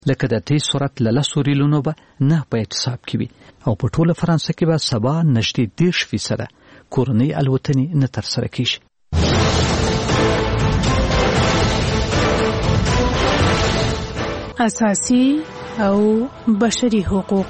لکه د تیز سرعت له 10 ریلونو به نه په اعتصاب کې وي او په ټوله فرانسه کې به سبا نږدې 10% کورنۍ الوتنې نه ترسره کیږي. اساسي او بشري حقوق.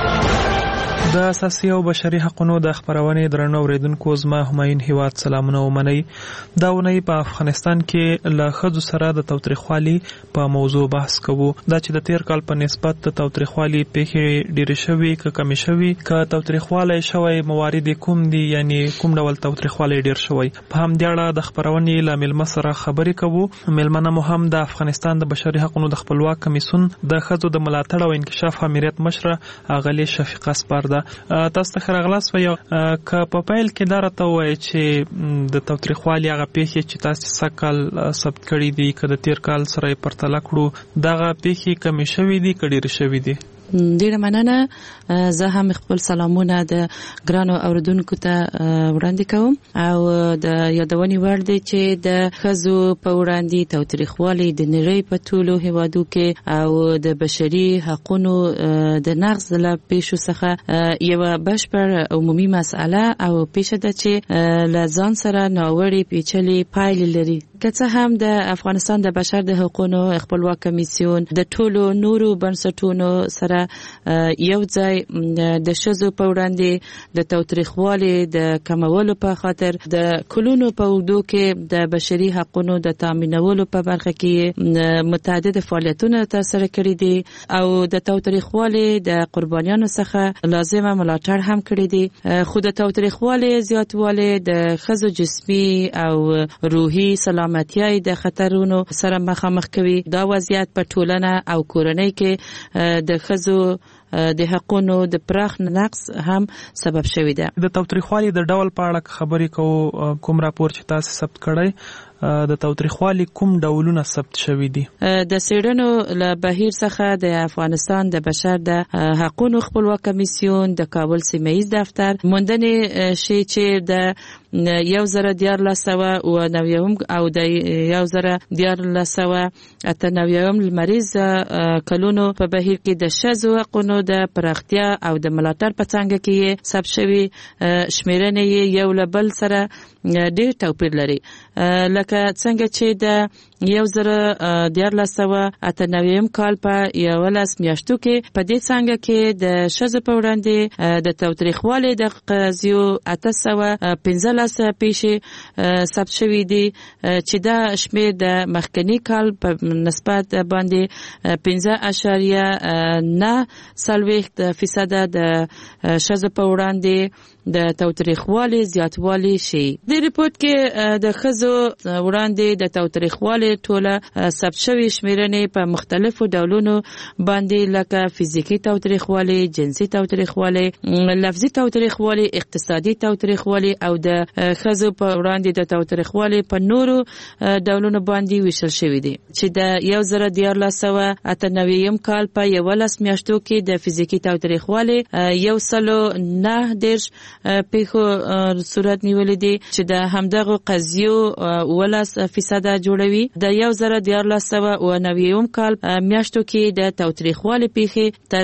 د اساسي او بشري حقوقو د خبرونې درنو اوریدونکو زما همایون هیواد سلامونه ومنئ. دا ونې په افغانستان کې له ښځو سره د تاوتریخوالي په موضوع بحث کوو. دا چې د تیر کال په نسبت د تاوتریخوالي پیښې ډېرې شوي که کمې شوي، که تاوتریخوالی شوی موارد کوم دي، یعنی کوم ډول تاوتریخوالی ډېر شوی. په همدې اړه د خبرونې له میلمه سره خبرې کوو. میلمنه مو هم د افغانستان د بشري حقوقو د خپلواک کمیسیون د ښځو د ملاتړ او انکشاف امریت مشره اغلې شفیقه سپارده. تاسو ته خراغلاس وایو که په پیل کې دا راته وایي چې د تاوتریخوالي هغه پیښې چې تاسو سکل ثبت کړي دي که د تیر کال سره پرتله کړو، دغه پیښې کمې شوي دي که ډېرې شوي دي؟ ډیره مننه. زه هم خپل سلامونه د ګرانو اوریدونکو ته وړاندې کوم او د یادونې وړ دی چې د ښځو په وړاندې تاوتریخوالي د نړۍ په ټولو هیوادو کې او د بشري حقوقو د نقض له پیښو څخه یو بشپړ عمومي مسأله او پیښه ده چې له ځان سره ناوړې پیچلې پایلې لري. که څه هم د افغانستان د بشر د حقوقو خپلواک کمیسیون د ټولو نورو بنسټونو سره یو ځای د ښځو په وړاندې د تاوتریخوالي د کمولو په خاطر د کلونو په اوږدو کې د بشري حقوقو د تامینولو په برخه کې متعدد فعالیتونه ترسره کړي دي او د تاوتریخوالي د قربانیانو څخه لازمه ملاتړ هم کړي دي. خو د تاوتریخوالي زیاتوالی د ښځو جسمي او روحي سلامتیای د خطرونو سره مخامخ کوي. دا وضعیت په ټولنه او کورنۍ کې د ښځو د حقوقو د پراخ نقص هم سبب شوی دی. د تاوتریخوالي د ډول په اړه خبرې کوو. کوم راپور چې تاسو ثبت کړی د تاوتریخوالي کوم ډولونه ثبت شوي دي؟ د څېړنو له بهیر څخه د افغانستان د بشر د حقوقو خپلواک کمیسیون د کابل سیمه ییز دفتر موندنې شي چې د 1490 او د 1498 لمریز کلونو په بهیر کې د ښځو حقوقو د پراختیا او د ملاتړ په څنګه کې ثبت شوي شمیرنې یو له بل سره ډېر توپیر لري. لکه څنګه چې د 1498 کال په 11 میاشتو کې په دې څنګه کې د ښځو په وړاندې د تاوتریخوالي د قضیو 815 پیښې ثبت شوي دي چې دا شمیر د مخکنی کال په نسبت باندې 5.9% د ښځو په وړاندې د تاوتریخوالي زیاتوالی شي. د ریپورت کې د ښځو وړاندې د تاوتریخوالي ټوله ثبت شوي شمیرنې په مختلفو ډولونو باندې لکه فزیکی تاوتریخوالي، جنسي تاوتریخوالي، لفظي تاوتریخوالي، اقتصادي تاوتریخوالي او د ښځو په وړاندې د تاوتریخوالي په نورو ډولونو باندې ویشل شوي دي چې د 1498 کال په 11 میاشتو کې د فزیکی تاوتریخوالي 109 پیښو صورت نیولې دي چې د همدغه قضیو 18% جوړوي. د 1490 کال میاشتو کې د تاوتریخوالي پیښې تر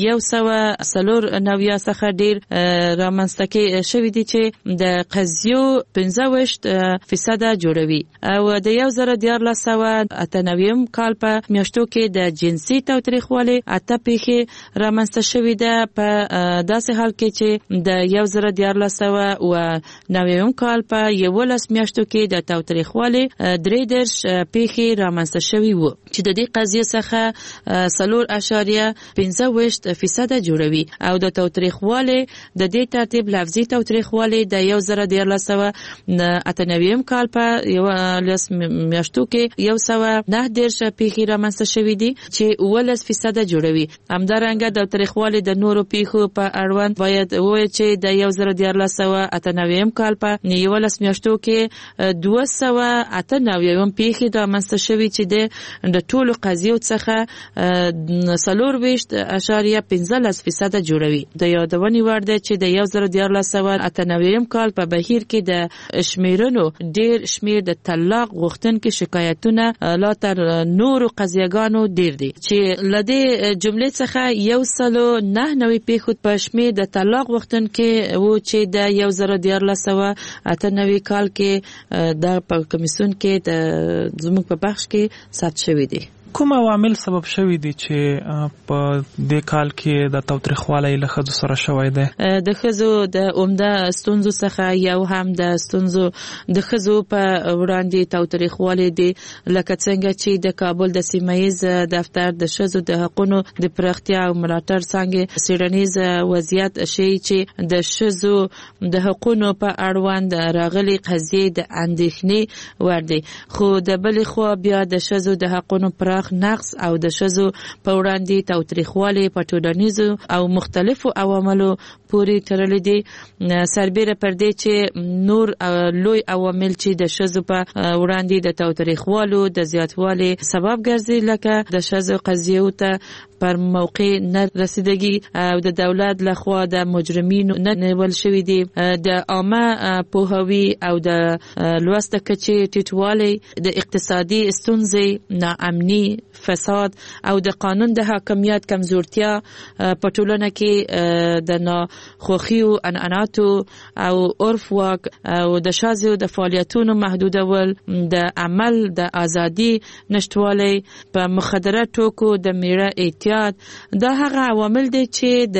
190 څخه ډیر رامنځته شوي دي چې د قضیو 15% جوړوي او د 1498 کال په میاشتو کې د جنسي تاوتریخوالي 8 پیښې رامنځته شوي ده په داسې حال کې چې د 1490 کال په 11 میاشتو کې د تاوتریخوالي 3 پیښې رامنځته شوي وو چې د دې قضیې څخه 4.15% جوړوي او د تاوتریخوالي د دې ترتیب لفظي تاوتریخوالي د 1498 کال په 11 میاشتو کې 109 پیښې رامنځته شوي دي چې 18% جوړوي. همدارنګه د تاوتریخوالي د نورو پیښو په اړوند باید وایي چې د 1998 کال په 11 میاشتو کې 298 پیښې د منځته شوې چې د ټولو قضیو څخه 24.15% جوړوي. د یادونې وړ ده چې د 1998 کال په بهیر کې د شمیرنو ډیر شمیر د طلاق غوښتونکو شکایتونه لا تر نورو قضیاګانو ډیر دي چې لدې جملې څخه 109 پیښو په شمیر د طلاق غوښتونکو و چې د 1998 کال کې د کمیسیون کې د زموږ په بخش کې ثبت شوی دي. کوم عوامل سبب شوی دي چې په دې کال کې د تاوتریخوالي له ښځو سره شوی دی؟ د ښځو د عمده ستونزو څخه یو هم د ستونزو د ښځو په وړاندې تاوتریخوالي دي، لکه څنګه چې د کابل د سیمه‌ییز دفتر د ښځو د حقوقو د پراختیا او ملاتړ څنګه سیرنیز وضعیت شي چې د ښځو د حقوقو په اړوند راغلي قضیې د اندېښنې وړ دي، خو د بلې خوا بیا د ښځو د حقوقو نقص او د ښځو په وړاندې تاوتریخوالي په ټولنیزو او مختلفو عواملو پورې تړلي دي. سربېره پر دې چې نور لوی عوامل چې د ښځو په وړاندې د تاوتریخوالو د زیاتوالي سبب ګرځي، لکه د ښځو قضیو ته پر موقع نه رسیدګي او د دولت لخوا د مجرمینو نه نیول شوی دي، د عامه پوهاوی او د لوست کچې ټیټوالی، د اقتصادي ستونزې، ناامني، فساد او د قانون د حاکمیت کمزورتیا په ټولنه کې د ناخوښیو عنعناتو او عرف واک او د ښځو د فعالیتونو محدودول، د عمل د ازادي نشټوالی، په مخدره ټوکو د میړه احتیاط، دا هغه عوامل دي چې د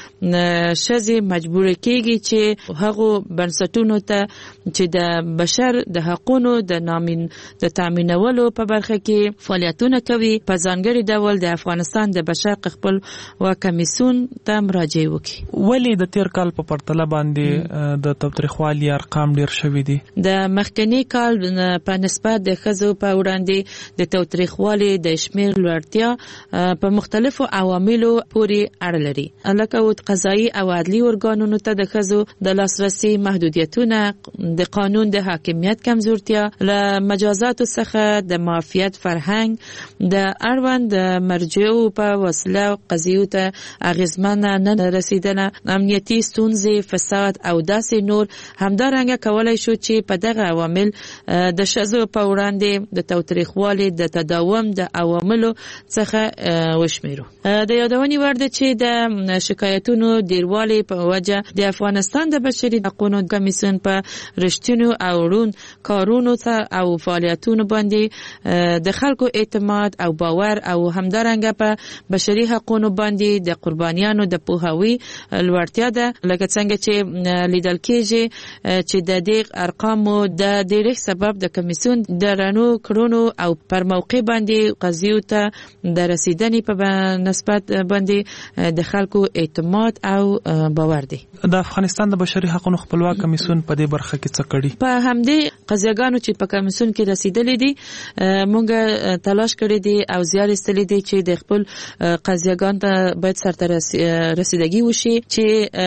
ښځې مجبور کیږي چې هغه بنسټونو ته چې د بشر د حقوقو د تامینولو په برخه کې فعالیتونه کوي په ځانګړي ډول د افغانستان د بشر خپل کمیسیون ته مراجعه وکړي. ولی د تیر کال په پرتله باندې د تاوتریخوالي ارقام ډیر شوي دي؟ د مخکنی کال په نسبت د ښځو په وړاندې د تاوتریخوالي د شمیر لوړتیا په مختلفو عواملو پورې اړه لري، لکه قضایي او عدلي ارګانونو ته د ښځو د لاسرسي محدودیتونه، د قانون د حاکمیت کمزورتیا، له مجازاتو څخه د معافیت فرهنګ، د اړوند مرجعو په وسیله قضیو ته اغیزمنه نه رسیدنه، امنیتي ستونزې، فساد او داسې نور. همدارنګه کولای شو چې په دغه عوامل د ښځو په وړاندې د تاوتریخوالي د تداوم د عواملو څخه وشمیرو. د یادونې وړ ده چې د شکایتونو ډیروالی په وجه د افغانستان د بشري حقوقو کمیسیون په رښتینو او روڼ کارونو ته او فعالیتونو باندې د خلکو اعتماد او باور او همدارنګه په بشري حقوقو باندې د قربانیانو د پوهاوی لوړتیا ده، لکه څنګه چې لیدل کېږي چې د دې ارقامو د ډیرښت سبب د کمیسیون د رانو کړونو او پر موقع باندې قضیو ته د رسیدنې په نسبت باندې د خلکو اعتماد او باور دی. د افغانستان د بشري حقوقو خپلواک کمیسیون په دې برخه کې څه کړي؟ په همدې قضیاګانو چې په کمیسیون کې رسیدلې دي موږ تلاش کړی دی او زیار ایستلی دی چې د خپل قضیاګانو ته باید سرته رسیدګي وشي، چې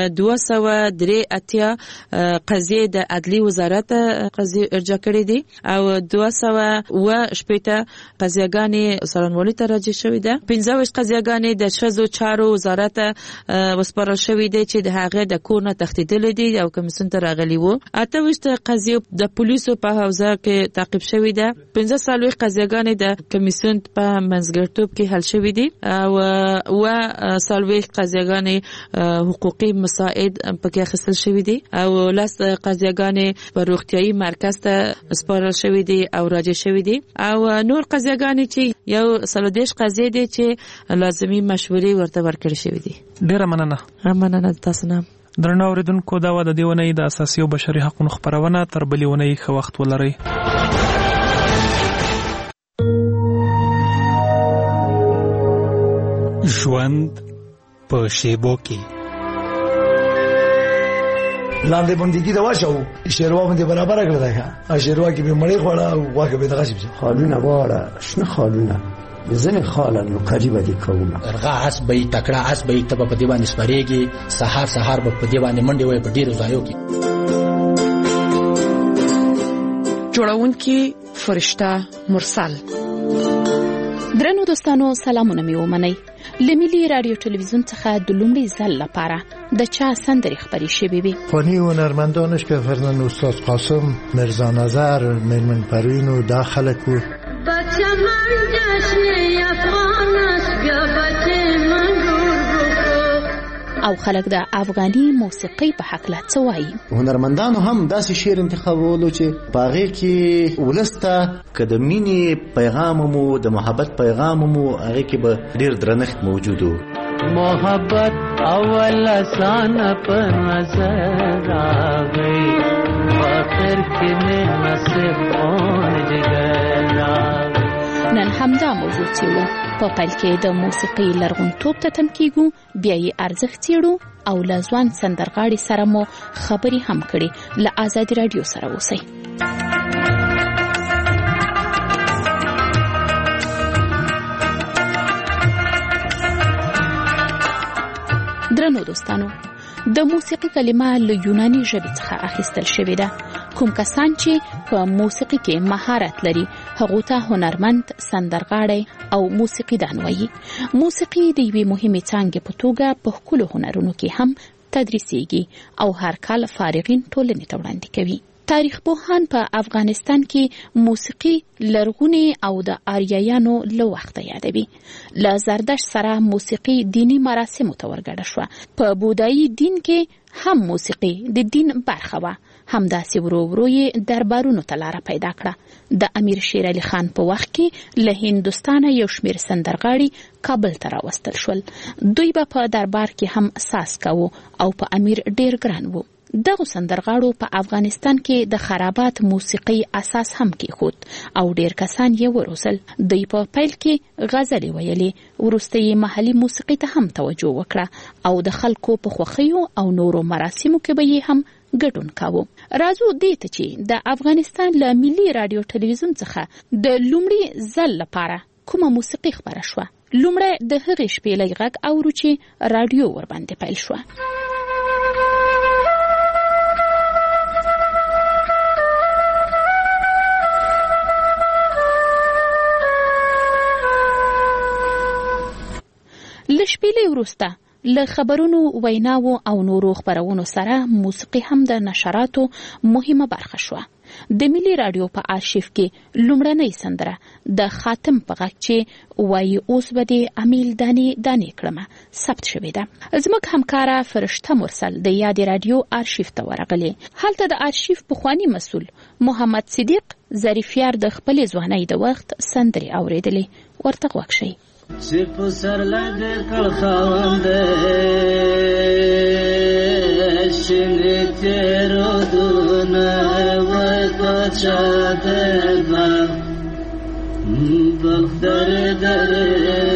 283 قضیې د عدلي وزارت قضیې ارجاع کړې دي او 218 قضیاګانې څارنوالۍ ته راجع شوې ده، 15 قضیاګانې د ښځو چارو وزارت وسپارل شوې دي چې د هغه د کور نه تښتېدلې دي او کمیسیون ته راغلي وو. 28 قضیې د پولیسو په حوزه کې تعقیب شوې ده، 15 قضیاګانې د کمیسیون په منځګړیتوب کې حل شوې دي او 30 قضیاګانې حقوقي مساعد پکې اخیستل شوې دي او 10 قضیاګانې په روغتيایي مرکز ته سپارل شوې دي او راجع شوې دي او نور قضیاګانې چې یو 30 قضیې دي چې لازمي مشورې ورته ورکړې شوې دي. ډیره مننه تاسو نه. درنو اوریدونکو، دا و د دې ونې د اساسي او بشري حقوقو خبرونه. تر بلې ونې ښه وخت ولرئ. ژوند په شیبو کې لاندې باندې دا واچو شیروا باندې برابر کړل دا شیروا کې به مړی خوړه او واګه به دغه شي خالونه واړه شنه خالونه ځنې خاله نوکري به دې کومه رغه اسب به تکړه اسب به ته په دې باندې سپارېږي سهار به په دې باندې منډې وای په ډېرو ځایو کې. جوړونکي فرشته مرسل. درنو دوستانو سلامونه مې ومنئ. له ملي رادیو تلویزیون څخه د لومړي ځل لپاره د چا سندرې خپرې شوې وي. فانی هنرمندانش که فرزند استاد قاسم، مرزا نظر، میرمن پروین و دا خلک و بچه من جشن افغانش بیا بچه من او خلک د افغاني موسیقۍ په حقله څه وایي. هنرمندانو هم داسې شعر انتخابولو چې باغې کې ولسته که د مینې پیغام مو د محبت پیغام مو هغې کې به ډېر درنښت موجود و. محبت اول اسانه په نظر راغی آخر کې مې نصیب اون جګر راغی. نن همدا موضوع څېړو. په پیل کې د موسیقۍ لرغونتوب ته تم کېږو، بیا یې ارزښت څېړو او له ځوان سندرغاړي سره مو خبرې هم کړې. له آزادي راډیو سره اوسئ. درنو دوستانو، د موسیقي کلمه له یوناني ژبې څخه اخیستل شوې ده. کوم کسان چې په موسیقي کې مهارت لري هغو ته هنرمند، سندرغاړی او موسیقیدان وایي. موسیقي د یوې مهمې څانګې په توګه په ښکلو هنرونو کې هم تدریسیږي او هر کال فارغین ټولنې ته وړاندې کوي. تاریخ پوهان په افغانستان کې موسیقي لرغونې او د آریایانو له وخته یادوي. له زردشت سره موسیقي دینی مراسمو ته ورګډه شوه. په بودایي دین کې هم موسیقي د دین برخه وه. همداسې ورو ورو یې دربارونو ته لاره پیدا کړه. د امیر شیر علي خان په وخت کې له هندوستانه یو شمېر سندرغاړي کابل ته راوستل شول. دوی به په دربار کې هم ساز کوو او په امیر ډېر ګران وو. دغه سندرغاړو په افغانستان کې د خرابات موسیقي اساس هم کېښود او ډېر کسان یې وروزل. دوی په پیل کې غزلې ویلې، وروسته یې محلي موسیقي ته هم توجه وکړه او د خلکو په خوښیو او نورو مراسمو کې به یې هم ګډون کاوه. راځو دې ته چې د افغانستان له ملي رادیو تلویزیون څخه د لومړي ځل لپاره کومه موسیقي خپره شوه. لومړی د هغې شپېلۍ غږ اورو چې رادیو ورباندې پیل شوه. له شپېلۍ وروسته له خبرونو، ویناو او نورو خبرونو سره موسیقي هم د نشراتو مهمه برخه شوه. د ملي رادیو په آرشیف کې لومړنۍ سندره د خاتم په غږ چې وایي اوس به دې امیل دانې دانې کړمه ثبت شوې ده. زموږ همکاره فرشته مرسل د یادې رادیو آرشیف ته ورغلې. هلته د آرشیف پخواني مسؤل محمد صدیق ظریفیار د خپلې ځوانۍ د وخت سندرې اورېدلې. ورته غوږ شئ. چې په سر لږ کړ خاونده شنې تېرودونه وای پاچا د بلخ در